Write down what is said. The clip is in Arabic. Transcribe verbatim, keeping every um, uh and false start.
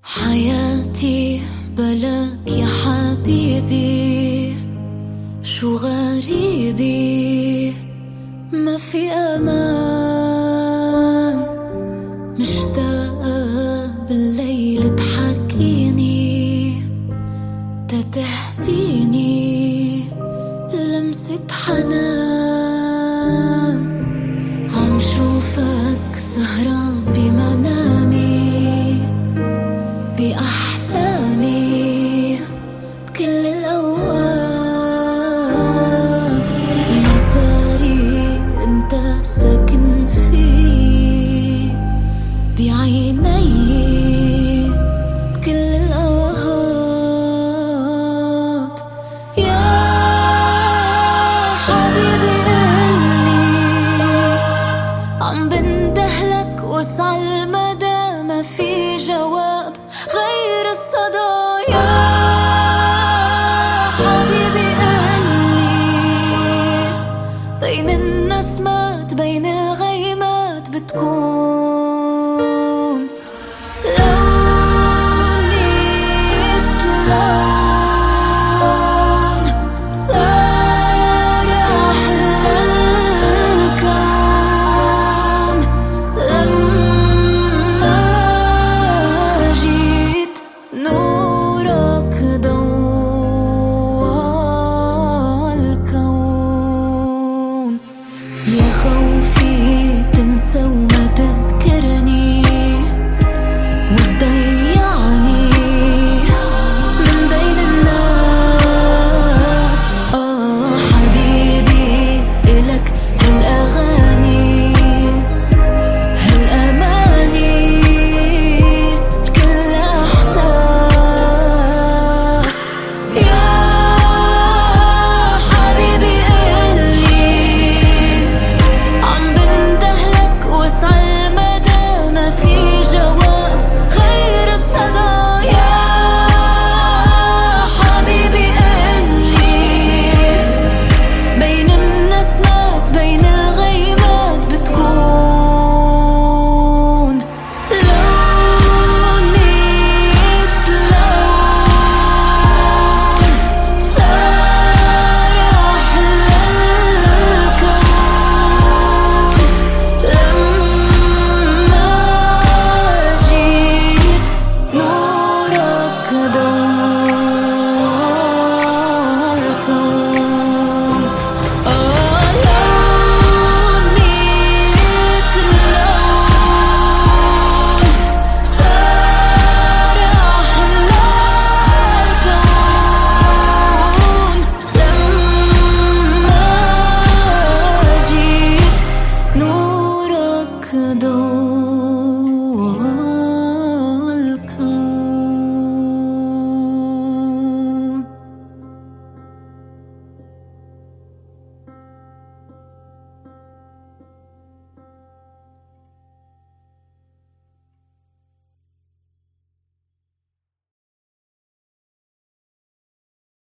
حياتي بلاك يا حبيبي، شو غريبي ما في أمان. مشتاقة بالليل تحكيني تتهديني لمسة حنان. عم شوفك سهران بمنامي بأحلامي بكل الأوقات. ما داري انت ساكن في بعيني بكل الأوقات. يا حبيبي قلي عم بندهلك واسعى المدى ما في جواب غير الصدى. يا حبيبي قلي بين النسمات بين الغيمات بتكون لوني لون صار أحلى الكون. لما جيت نورك ضوى الكون. يا خوفي